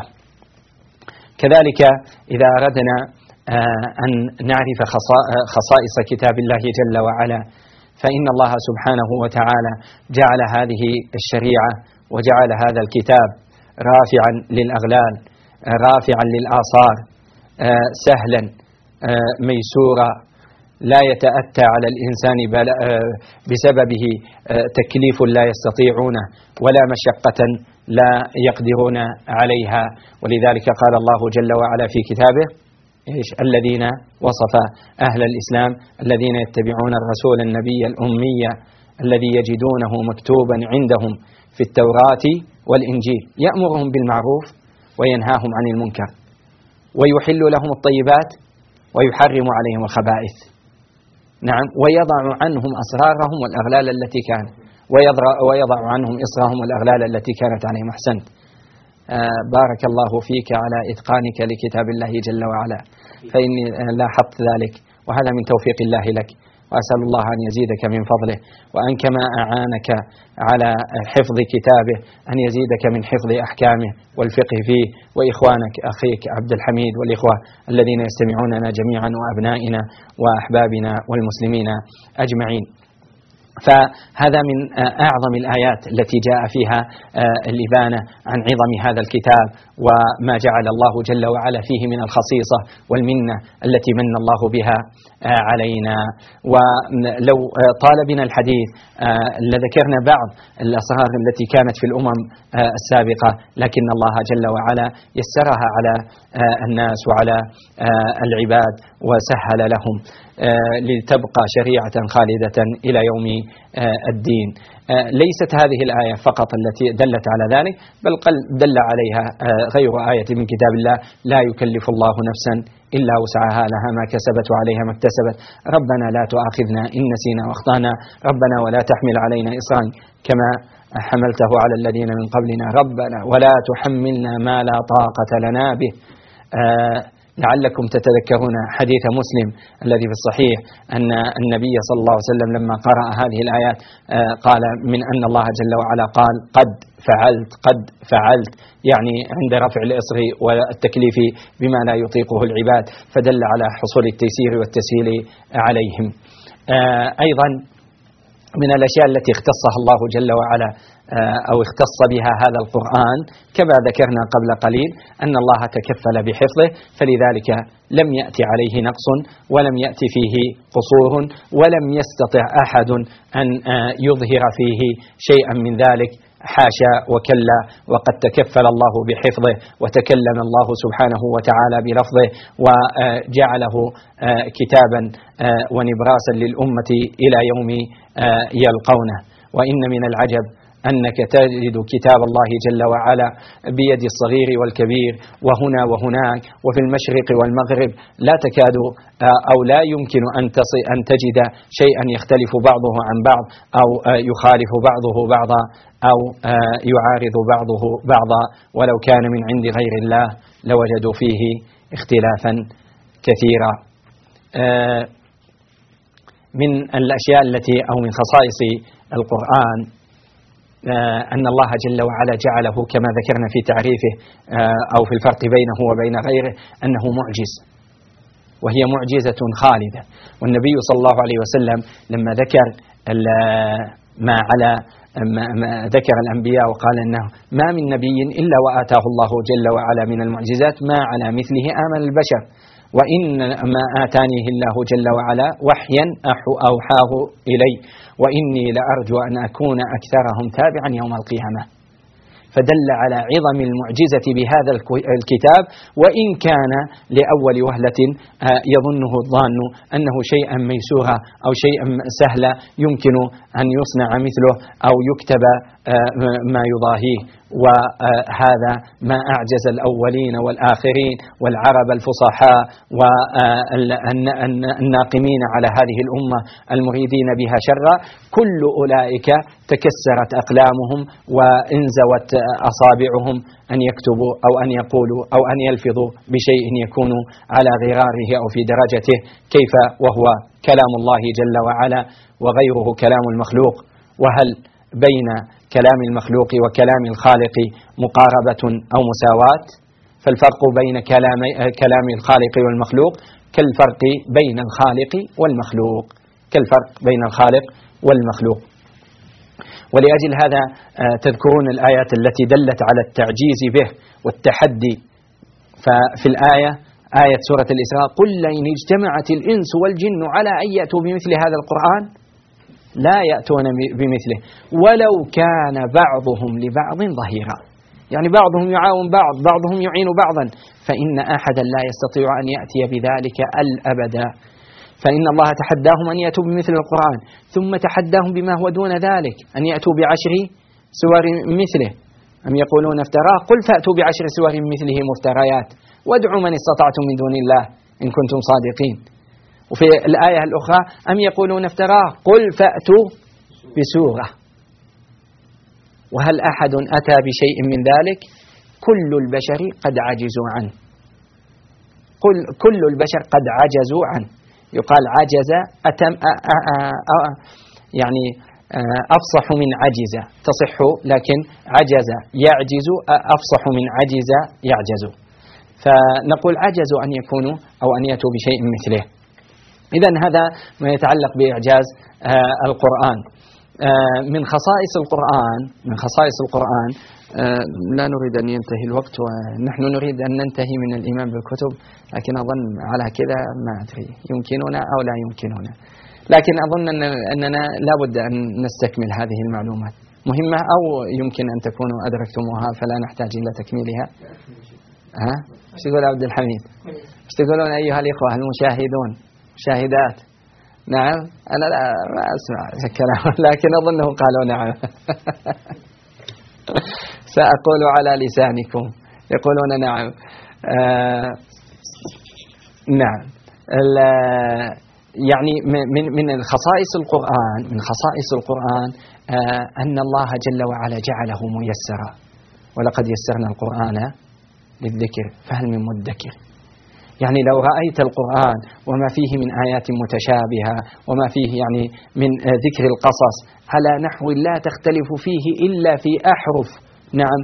كذلك إذا أردنا أن نعرف خصائص كتاب الله جل وعلا، فإن الله سبحانه وتعالى جعل هذه الشريعة وجعل هذا الكتاب رافعا للأغلال، رافعا للآثار، سهلا ميسورا، لا يتأتى على الإنسان بسببه تكليف لا يستطيعونه ولا مشقة لا يقدرون عليها. ولذلك قال الله جل وعلا في كتابه: إيش الذين وصف أهل الإسلام الذين يتبعون الرسول النبي الأمي الذي يجدونه مكتوبا عندهم في التوراة والإنجيل يأمرهم بالمعروف وينهاهم عن المنكر ويحل لهم الطيبات ويحرم عليهم الخبائث. نعم، ويضع عنهم أسرارهم والأغلال التي كانت ويضع عنهم إصرهم والأغلال التي كانت عليهم. أحسنت، آه بارك الله فيك على إتقانك لكتاب الله جل وعلا، فإني لاحظت ذلك وهذا من توفيق الله لك، وأسأل الله أن يزيدك من فضله، وأن كما أعانك على حفظ كتابه أن يزيدك من حفظ أحكامه والفقه فيه، وإخوانك أخيك عبد الحميد والإخوة الذين يستمعوننا جميعا وأبنائنا وأحبابنا والمسلمين أجمعين. فهذا من أعظم الآيات التي جاء فيها الإبانة عن عظم هذا الكتاب وما جعل الله جل وعلا فيه من الخصيصة والمنة التي من الله بها علينا. ولو طال بنا الحديث لذكرنا بعض الأسرار التي كانت في الأمم السابقة، لكن الله جل وعلا يسرها على الناس وعلى العباد وسهل لهم لتبقى شريعة خالدة إلى يوم الدين. ليست هذه الآية فقط التي دلت على ذلك، بل دل عليها غير آية من كتاب الله: لا يكلف الله نفسا إلا وسعها لها ما كسبت وعليها ما اكتسبت، ربنا لا تؤاخذنا إن نسينا واخطأنا، ربنا ولا تحمل علينا إصرا كما حملته على الذين من قبلنا، ربنا ولا تحملنا ما لا طاقة لنا به. آه لعلكم تتذكرون حديث مسلم الذي في الصحيح أن النبي صلى الله عليه وسلم لما قرأ هذه الآيات قال من أن الله جل وعلا قال: قد فعلت قد فعلت، يعني عند رفع الإصر والتكليف بما لا يطيقه العباد، فدل على حصول التيسير والتسهيل عليهم. أيضا من الأشياء التي اختصها الله جل وعلا أو اختص بها هذا القرآن كما ذكرنا قبل قليل أن الله تكفل بحفظه، فلذلك لم يأتي عليه نقص ولم يأتي فيه قصور ولم يستطع أحد أن يظهر فيه شيئا من ذلك، حاشا وكلا، وقد تكفل الله بحفظه وتكلم الله سبحانه وتعالى بلفظه وجعله كتابا ونبراسا للأمة إلى يوم يلقونه. وإن من العجب أنك تجد كتاب الله جل وعلا بيد الصغير والكبير وهنا وهناك وفي المشرق والمغرب، لا تكاد أو لا يمكن أن تجد شيئا يختلف بعضه عن بعض أو يخالف بعضه بعضا أو يعارض بعضه بعضا، ولو كان من عند غير الله لوجدوا فيه اختلافا كثيرا. من الأشياء التي أو من خصائص القرآن أن الله جل وعلا جعله كما ذكرنا في تعريفه أو في الفرق بينه وبين غيره أنه معجز، وهي معجزة خالدة. والنبي صلى الله عليه وسلم لما ذكر ما على ما ذكر الأنبياء وقال أنه ما من نبي إلا وآتاه الله جل وعلا من المعجزات ما على مثله آمن البشر، وإنما آتانيه الله جل وعلا وحيا أوحاه إلي، وإني لأرجو أن أكون أكثرهم تابعا يوم القيامة. فدل على عظم المعجزة بهذا الكتاب، وإن كان لأول وهلة يظنه الظان أنه شيئا ميسورا أو شيئا سهلا يمكن أن يصنع مثله أو يكتب ما يضاهيه. وهذا ما أعجز الأولين والآخرين والعرب الفصحاء والناقمين على هذه الأمة المريدين بها شرا. كل أولئك تكسرت أقلامهم وانزوت أصابعهم أن يكتبوا أو أن يقولوا أو أن يلفظوا بشيء يكون على غراره أو في درجته، كيف وهو كلام الله جل وعلا وغيره كلام المخلوق. وهل بين كلام المخلوق وكلام الخالق مقاربة أو مساواة؟ فالفرق بين كلام كلام الخالق والمخلوق كالفرق بين الخالق والمخلوق كالفرق بين الخالق والمخلوق. ولأجل هذا تذكرون الآيات التي دلت على التعجيز به والتحدي. ففي الآية آية سورة الإسراء قل لئن اجتمعت الإنس والجن على أن يأتوا بمثل هذا القرآن لا يأتون بمثله ولو كان بعضهم لبعض ظهيرا، يعني بعضهم يعاون بعض، بعضهم يعين بعضا، فإن أحدا لا يستطيع أن يأتي بذلك الأبدا. فإن الله تحداهم أن يأتوا بمثل القرآن، ثم تحداهم بما هو دون ذلك أن يأتوا بعشر سور مثله. أم يقولون افتراه قل فأتوا بعشر سور مثله مفتريات وادعوا من استطعتم من دون الله إن كنتم صادقين. وفي الآية الأخرى أم يقولون افتراه قل فأتوا بسورة. وهل أحد أتى بشيء من ذلك؟ كل البشر قد عجزوا عنه. كل, كل البشر قد عجزوا عنه. يقال عجز أتم أ أ أ يعني أفصح من عجز تصح، لكن عجز يعجز أفصح من عجز يعجز. فنقول عجزوا أن يكونوا أو أن يأتوا بشيء مثله. إذن هذا ما يتعلق بإعجاز آه القرآن. آه من خصائص القرآن من خصائص القرآن آه لا نريد أن ينتهي الوقت، ونحن نريد أن ننتهي من الإيمان بالكتب، لكن أظن على كذا ما أدري يمكننا أو لا يمكننا، لكن أظن أن أننا لا بد أن نستكمل هذه المعلومات مهمة، أو يمكن أن تكونوا أدركتموها فلا نحتاج إلى تكميلها. ها ايش تقول عبد الحميد؟ ايش تقولون أيها الإخوة المشاهدون شاهدات؟ نعم أنا لا ما أسمع الكلام، لكن أظنهم قالوا نعم. سأقول على لسانكم يقولون نعم. آه نعم. يعني من من الخصائص القرآن من خصائص القرآن آه أن الله جل وعلا جعله ميسرا، ولقد يسرنا القرآن للذكر فهل من مدكر. يعني لو رأيت القرآن وما فيه من آيات متشابهة وما فيه يعني من ذكر القصص على نحو لا تختلف فيه إلا في أحرف، نعم،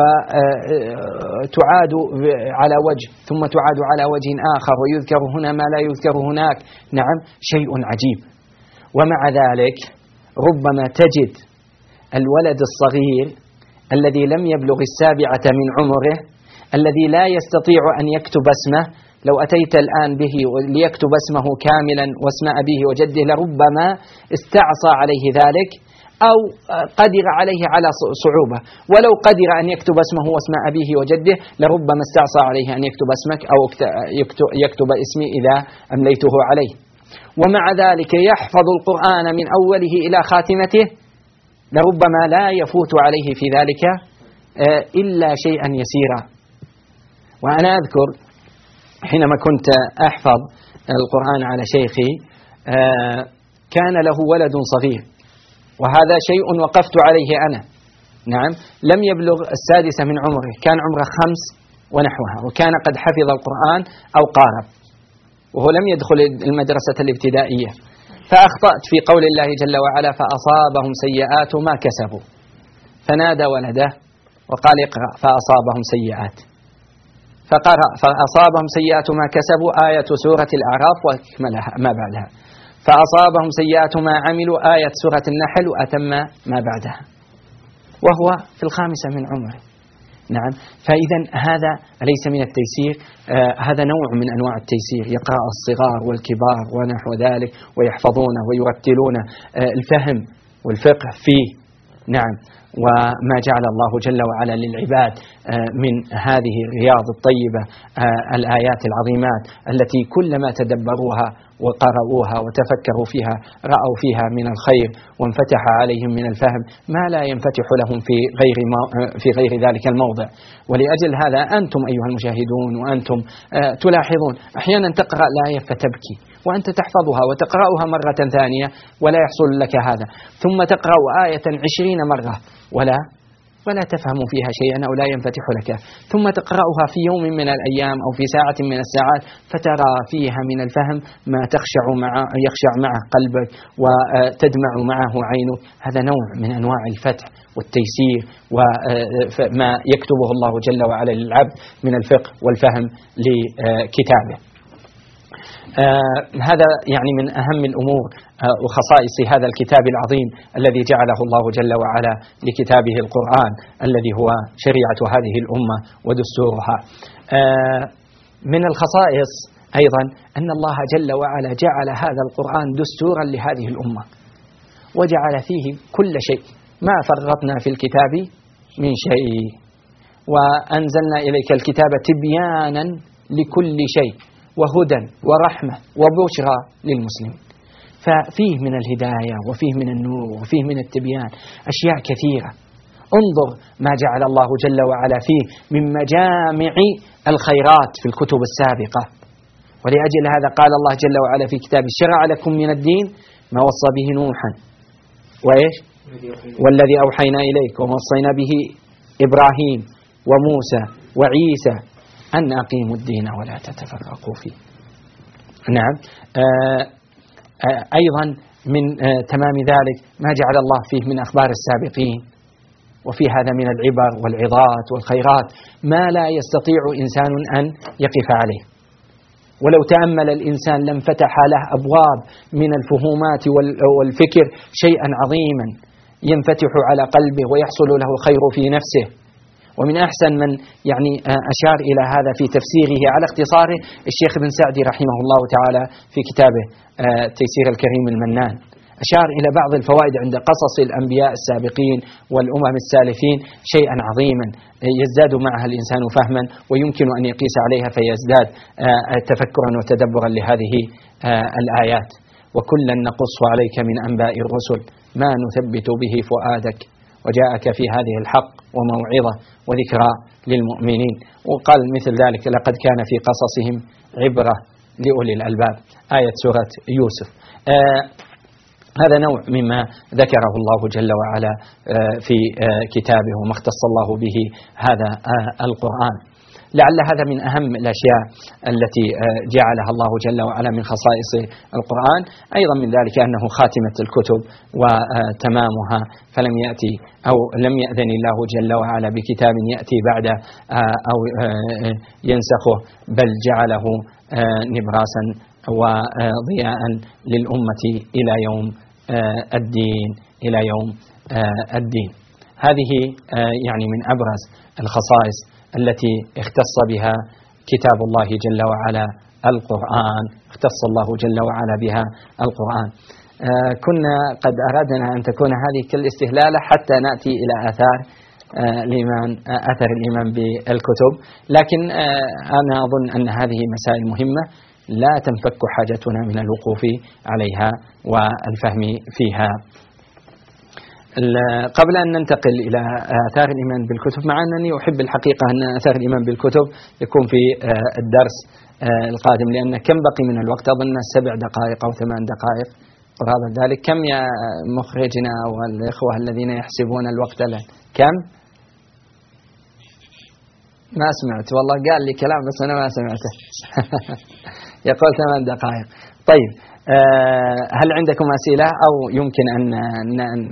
وتعاد على وجه ثم تعاد على وجه آخر ويذكر هنا ما لا يذكر هناك، نعم، شيء عجيب. ومع ذلك ربما تجد الولد الصغير الذي لم يبلغ السابعة من عمره الذي لا يستطيع أن يكتب اسمه، لو أتيت الآن به ليكتب اسمه كاملا واسم أبيه وجده لربما استعصى عليه ذلك أو قدر عليه على صعوبة، ولو قدر أن يكتب اسمه واسم أبيه وجده لربما استعصى عليه أن يكتب اسمك أو يكتب اسمي إذا أمليته عليه. ومع ذلك يحفظ القرآن من أوله إلى خاتمته، لربما لا يفوت عليه في ذلك إلا شيئا يسيرا. وأنا أذكر حينما كنت أحفظ القرآن على شيخي كان له ولد صغير، وهذا شيء وقفت عليه أنا، نعم، لم يبلغ السادسة من عمره، كان عمره خمس ونحوها، وكان قد حفظ القرآن أو قارب، وهو لم يدخل المدرسة الابتدائية. فأخطأت في قول الله جل وعلا فأصابهم سيئات ما كسبوا، فنادى ولده وقال اقرأ فأصابهم سيئات، فقرأ فأصابهم سيئات ما كسبوا آية سورة الأعراف وأكملها ما بعدها، فأصابهم سيئات ما عملوا آية سورة النحل وأتم ما بعدها، وهو في الخامسة من عمره. نعم، فإذا هذا ليس من التيسير، آه هذا نوع من أنواع التيسير، يقرأ الصغار والكبار ونحو ذلك ويحفظونه ويرتلون آه الفهم والفقه فيه. نعم، وما جعل الله جل وعلا للعباد من هذه الرياض الطيبة الآيات العظيمات التي كلما تدبروها وقرأوها وتفكروا فيها رأوا فيها من الخير وانفتح عليهم من الفهم ما لا ينفتح لهم في غير في غير ذلك الموضع. ولأجل هذا أنتم أيها المشاهدون وأنتم تلاحظون أحيانا تقرأ الآية فتبكي وأنت تحفظها وتقرأها مرة ثانية ولا يحصل لك هذا، ثم تقرأ آية عشرين مرة ولا ولا تفهم فيها شيئا أو لا ينفتح لك، ثم تقرأها في يوم من الأيام أو في ساعة من الساعات فترى فيها من الفهم ما تخشع مع يخشع معه قلبك وتدمع معه عينك. هذا نوع من أنواع الفتح والتيسير وما يكتبه الله جل وعلا للعبد من الفقه والفهم لكتابه. آه هذا يعني من أهم الأمور آه وخصائص هذا الكتاب العظيم الذي جعله الله جل وعلا لكتابه القرآن الذي هو شريعة هذه الأمة ودستورها. آه من الخصائص أيضا أن الله جل وعلا جعل هذا القرآن دستورا لهذه الأمة وجعل فيه كل شيء، ما فرطنا في الكتاب من شيء، وأنزلنا إليك الكتاب تبيانا لكل شيء وهدى ورحمة وبشرى للمسلمين. ففيه من الهداية وفيه من النور وفيه من التبيان أشياء كثيرة. انظر ما جعل الله جل وعلا فيه من مجامع الخيرات في الكتب السابقة. ولأجل هذا قال الله جل وعلا في كتابه: شرع لكم من الدين ما وصى به نوحا وإيش والذي أوحينا إليك ووصينا به إبراهيم وموسى وعيسى أن أقيموا الدين ولا تتفرقوا فيه. نعم، آه آه أيضا من آه تمام ذلك ما جعل الله فيه من أخبار السابقين، وفي هذا من العبر والعظات والخيرات ما لا يستطيع إنسان أن يقف عليه، ولو تأمل الإنسان لم فتح له أبواب من الفهومات والفكر شيئا عظيما ينفتح على قلبه ويحصل له خير في نفسه. ومن أحسن من يعني أشار إلى هذا في تفسيره على اختصاره الشيخ ابن سعدي رحمه الله تعالى في كتابه تيسير الكريم المنان، أشار إلى بعض الفوائد عند قصص الأنبياء السابقين والأمم السالفين شيئا عظيما يزداد معها الإنسان فهما ويمكن أن يقيس عليها فيزداد تفكرا وتدبرا لهذه الآيات. وكلا نقص عليك من أنباء الرسل ما نثبت به فؤادك وجاءك في هذه الحق وموعظة وذكرى للمؤمنين. وقال مثل ذلك: لقد كان في قصصهم عبرة لأولي الألباب، آية سورة يوسف. آه هذا نوع مما ذكره الله جل وعلا آه في آه كتابه وما اختص الله به هذا آه القرآن. لعل هذا من أهم الأشياء التي جعلها الله جل وعلا من خصائص القرآن. أيضا من ذلك أنه خاتمة الكتب وتمامها، فلم يأتي أو لم يأذن الله جل وعلا بكتاب يأتي بعد أو ينسخه، بل جعله نبراسا وضياء للأمة إلى يوم الدين إلى يوم الدين. هذه يعني من أبرز الخصائص التي اختص بها كتاب الله جل وعلا القرآن، اختص الله جل وعلا بها القرآن. آه كنا قد أردنا أن تكون هذه كالاستهلالة حتى نأتي إلى آثار آه الإيمان آه أثر الإيمان بالكتب، لكن آه أنا أظن أن هذه مسائل مهمة لا تنفك حاجتنا من الوقوف عليها والفهم فيها. قبل أن ننتقل إلى آثار الإيمان بالكتب، مع أنني أحب الحقيقة أن آثار الإيمان بالكتب يكون في الدرس القادم، لأن كم بقي من الوقت؟ أظن سبع دقائق أو ثمان دقائق قرابة ذلك. كم يا مخرجنا والإخوة الذين يحسبون الوقت الآن؟ كم؟ ما سمعت والله، قال لي كلام بس أنا ما سمعته. يقول ثمان دقائق. طيب، هل عندكم أسئلة أو يمكن أن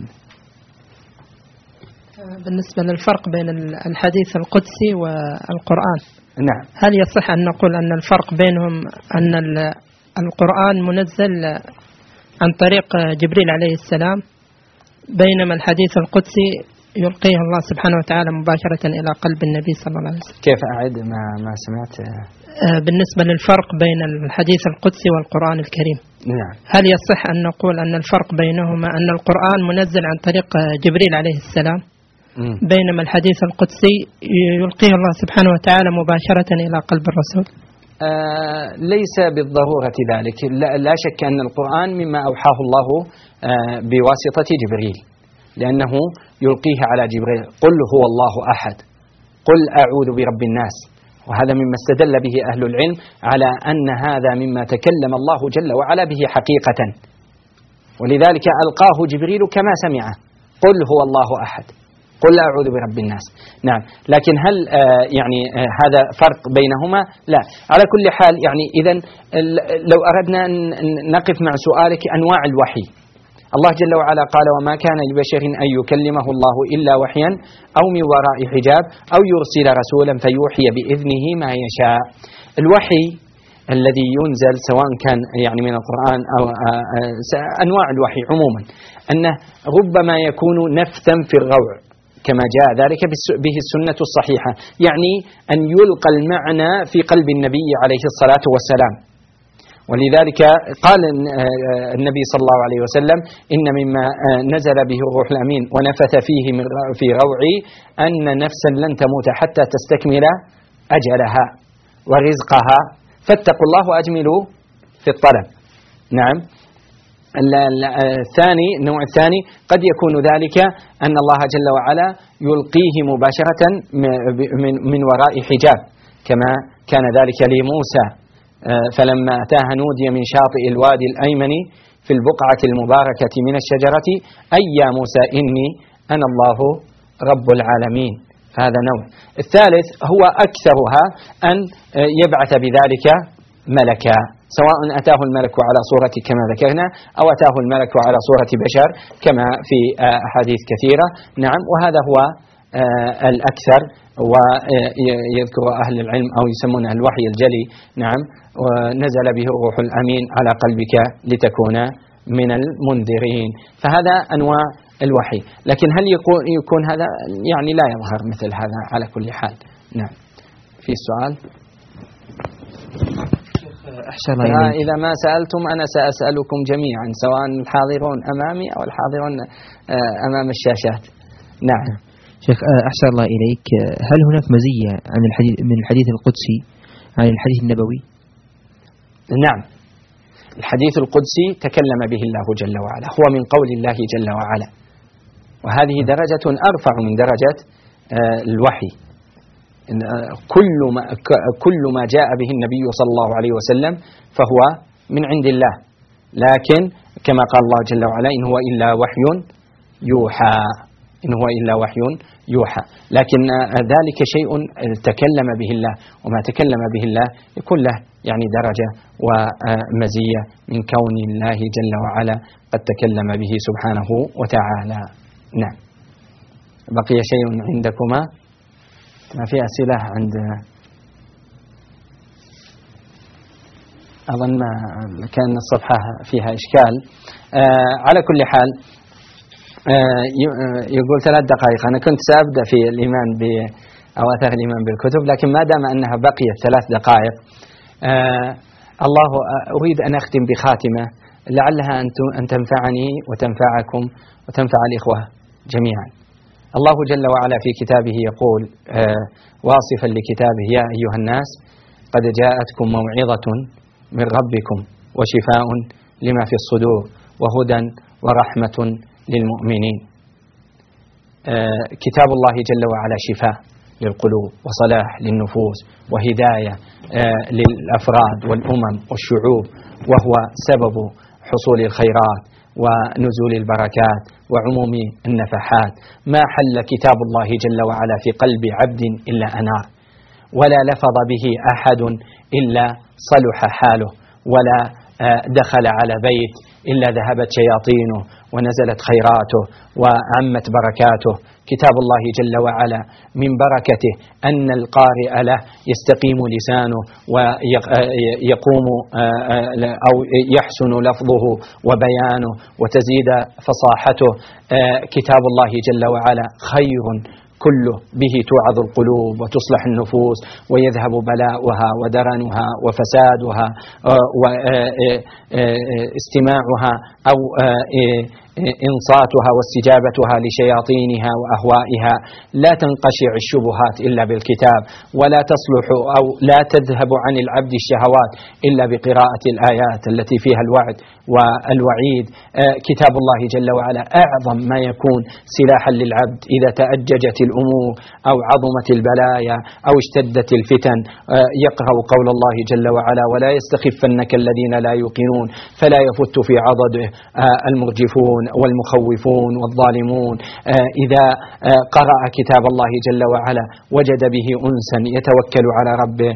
بالنسبة للفرق بين الحديث القدسي والقرآن؟ نعم. هل يصح أن نقول أن الفرق بينهم أن القرآن منزل عن طريق جبريل عليه السلام، بينما الحديث القدسي يلقيه الله سبحانه وتعالى مباشرة إلى قلب النبي صلى الله عليه وسلم؟ كيف أعد ما ما سمعت؟ بالنسبة للفرق بين الحديث القدسي والقرآن الكريم، نعم. هل يصح أن نقول أن الفرق بينهما أن القرآن منزل عن طريق جبريل عليه السلام، بينما الحديث القدسي يلقيه الله سبحانه وتعالى مباشرة إلى قلب الرسول؟ آه ليس بالضرورة ذلك. لا, لا شك أن القرآن مما أوحاه الله آه بواسطة جبريل، لأنه يلقيه على جبريل. قل هو الله أحد، قل أعوذ برب الناس. وهذا مما استدل به أهل العلم على أن هذا مما تكلم الله جل وعلا به حقيقة، ولذلك ألقاه جبريل كما سمعه. قل هو الله أحد، قل أعوذ برب الناس. نعم. لكن هل آه يعني آه هذا فرق بينهما؟ لا. على كل حال يعني إذن لو أردنا أن نقف مع سؤالك أنواع الوحي، الله جل وعلا قال: وما كان لبشر أن يكلمه الله إلا وحيا أو من وراء حجاب أو يرسل رسولا فيوحي بإذنه ما يشاء. الوحي الذي ينزل سواء كان يعني من القرآن أو أنواع الوحي عموما، أنه ربما يكون نفثا في الروع كما جاء ذلك به السنة الصحيحة، يعني أن يلقى المعنى في قلب النبي عليه الصلاة والسلام. ولذلك قال النبي صلى الله عليه وسلم: إن مما نزل به الروح الأمين ونفث فيه من في روعي أن نفسا لن تموت حتى تستكمل أجلها ورزقها فاتقوا الله وأجملوا في الطلب. نعم. الثاني النوع الثاني قد يكون ذلك أن الله جل وعلا يلقيه مباشرة من وراء حجاب، كما كان ذلك لموسى فلما أتاها نودي من شاطئ الوادي الأيمن في البقعة المباركة من الشجرة أي يا موسى إني أنا الله رب العالمين. هذا نوع. الثالث هو أكثرها أن يبعث بذلك ملكا، سواء أتاه الملك على صورة كما ذكرنا أو أتاه الملك على صورة بشر كما في أحاديث كثيرة. نعم. وهذا هو الأكثر، ويذكر أهل العلم أو يسمونه الوحي الجلي. نعم. ونزل به الروح الأمين على قلبك لتكون من المنذرين. فهذا أنواع الوحي. لكن هل يكون, يكون هذا يعني لا يظهر مثل هذا على كل حال. نعم. في سؤال؟ إذا ما سألتم أنا سأسألكم جميعا، سواء الحاضرون أمامي أو الحاضرون أمام الشاشات. نعم. شيخ أحسن الله إليك، هل هناك مزية عن الحديث من الحديث القدسي عن الحديث النبوي؟ نعم. الحديث القدسي تكلم به الله جل وعلا، هو من قول الله جل وعلا، وهذه درجة أرفع من درجة الوحي. كل ما كل ما جاء به النبي صلى الله عليه وسلم فهو من عند الله، لكن كما قال الله جل وعلا: إن هو إلا وحي يوحى، إن هو إلا وحي يوحى. لكن ذلك شيء تكلم به الله، وما تكلم به الله يكون له يعني درجة ومزية من كون الله جل وعلا قد تكلم به سبحانه وتعالى. نعم. بقي شيء عندكما؟ ما في أسئلة عند أظن ما كان الصفحة فيها إشكال. آه على كل حال آه يقول ثلاث دقائق. أنا كنت سأبدأ في الإيمان ب أو أثر الإيمان بالكتب، لكن ما دام أنها بقيت ثلاث دقائق آه الله أريد أن أختم بخاتمة لعلها أن تنفعني وتنفعكم وتنفع الإخوة جميعا. الله جل وعلا في كتابه يقول آه واصفا لكتابه: يا أيها الناس قد جاءتكم موعظة من ربكم وشفاء لما في الصدور وهدى ورحمة للمؤمنين. آه كتاب الله جل وعلا شفاء للقلوب وصلاح للنفوس وهداية آه للأفراد والأمم والشعوب، وهو سبب حصول الخيرات ونزول البركات وعموم النفحات. ما حل كتاب الله جل وعلا في قلب عبد إلا أنار، ولا لفظ به أحد إلا صلح حاله، ولا دخل على بيت إلا ذهبت شياطينه ونزلت خيراته وعمت بركاته. كتاب الله جل وعلا من بركته أن القارئ له يستقيم لسانه ويقوم أو يحسن لفظه وبيانه وتزيد فصاحته. كتاب الله جل وعلا خير كله، به توعظ القلوب وتصلح النفوس ويذهب بلاؤها ودرنها وفسادها واستماعها أو إنصاتها واستجابتها لشياطينها وأهوائها. لا تنقشع الشبهات إلا بالكتاب، ولا تصلح أو لا تذهب عن العبد الشهوات إلا بقراءة الآيات التي فيها الوعد والوعيد. كتاب الله جل وعلا أعظم ما يكون سلاحا للعبد إذا تأججت الأمور أو عظمت البلايا أو اشتدت الفتن. يقرأ قول الله جل وعلا: ولا يستخفنك الذين لا يوقنون فلا يفت في عضده المرجفون والمخوفون والظالمون. إذا قرأ كتاب الله جل وعلا وجد به أنسا يتوكل على ربه،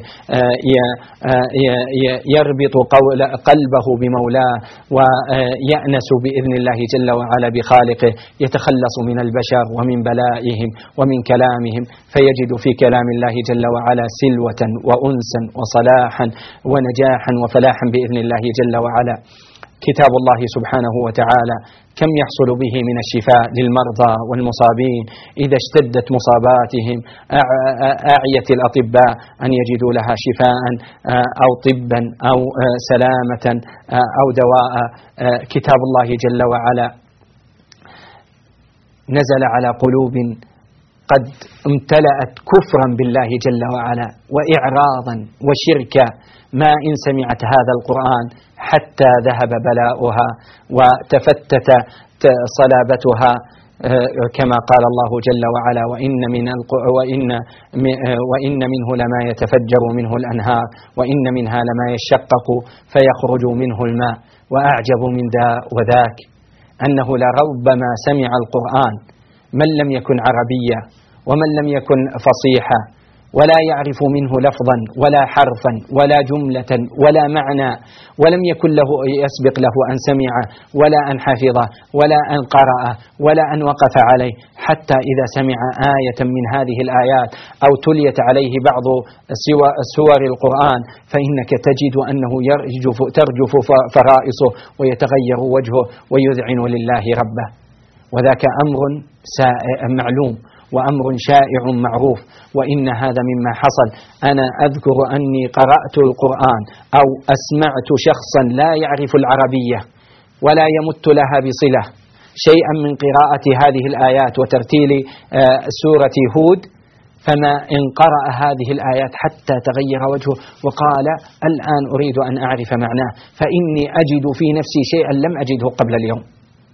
يربط قلبه بمولاه ويأنس بإذن الله جل وعلا بخالقه، يتخلص من البشر ومن بلائهم ومن كلامهم، فيجد في كلام الله جل وعلا سلوة وأنسا وصلاحا ونجاحا وفلاحا بإذن الله جل وعلا. كتاب الله سبحانه وتعالى كم يحصل به من الشفاء للمرضى والمصابين إذا اشتدت مصاباتهم. أعيت الأطباء أن يجدوا لها شفاء أو طبا أو سلامة أو دواء. كتاب الله جل وعلا نزل على قلوب قد امتلأت كفرا بالله جل وعلا وإعراضا وشركا، ما إن سمعت هذا القرآن حتى ذهب بلاؤها وتفتت صلابتها، كما قال الله جل وعلا: وإن من وإن وإن منه لما يتفجر منه الأنهار وإن منها لما يشقق فيخرج منه الماء. وأعجب من ذا وذاك أنه لربما سمع القرآن من لم يكن عربيا ومن لم يكن فصيحا ولا يعرف منه لفظا ولا حرفا ولا جملة ولا معنى، ولم يكن له يسبق له أن سمعه ولا أن حفظه ولا أن قرأه ولا أن وقف عليه، حتى إذا سمع آية من هذه الآيات أو تليت عليه بعض سور القرآن فإنك تجد أنه يرجف ترجف فرائصه ويتغير وجهه ويذعن لله ربه. وذاك أمر معلوم وأمر شائع معروف، وإن هذا مما حصل. أنا أذكر أني قرأت القرآن أو أسمعت شخصا لا يعرف العربية ولا يمت لها بصلة شيئا من قراءة هذه الآيات وترتيل سورة هود، فما إن قرأ هذه الآيات حتى تغير وجهه وقال: الآن أريد أن أعرف معناه، فإني أجد في نفسي شيئا لم أجده قبل اليوم.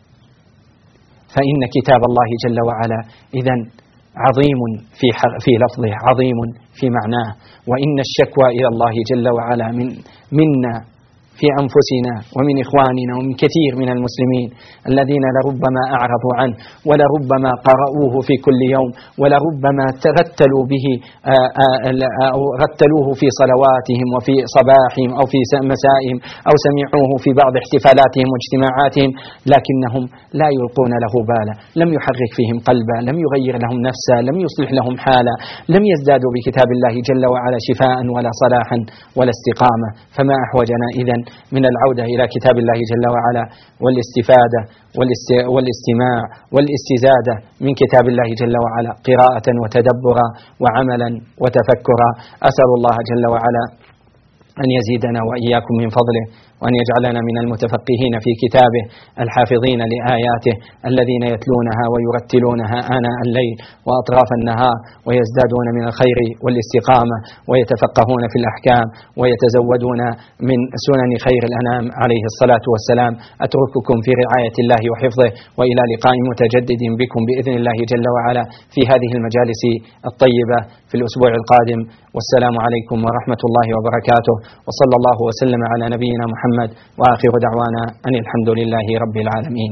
فإن كتاب الله جل وعلا إذن عظيم في في لفظه، عظيم في معناه. وإن الشكوى إلى الله جل وعلا من منا في أنفسنا ومن إخواننا ومن كثير من المسلمين الذين لربما أعرضوا عنه ولربما قرأوه في كل يوم ولربما ترتلوا به أو رتلوه في صلواتهم وفي صباحهم أو في مسائهم أو سمعوه في بعض احتفالاتهم واجتماعاتهم، لكنهم لا يلقون له بالا، لم يحرك فيهم قلبا، لم يغير لهم نفسا، لم يصلح لهم حالا، لم يزدادوا بكتاب الله جل وعلا شفاء ولا صلاحا ولا استقامة. فما أحوجنا إذن من العودة إلى كتاب الله جل وعلا والاستفادة والاستماع والاستزادة من كتاب الله جل وعلا قراءة وتدبرا وعملا وتفكرا. أسأل الله جل وعلا أن يزيدنا وإياكم من فضله، وأن يجعلنا من المتفقهين في كتابه الحافظين لآياته الذين يتلونها ويرتلونها آناء الليل وأطراف النهار ويزدادون من الخير والاستقامة ويتفقهون في الأحكام ويتزودون من سنن خير الأنام عليه الصلاة والسلام. أترككم في رعاية الله وحفظه، وإلى لقاء متجدد بكم بإذن الله جل وعلا في هذه المجالس الطيبة في الأسبوع القادم. والسلام عليكم ورحمة الله وبركاته، وصلى الله وسلم على نبينا محمد، وآخر دعوانا أن الحمد لله رب العالمين.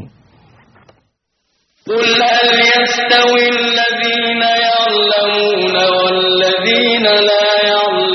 قل هل يستوي الذين يعلمون والذين لا يعلمون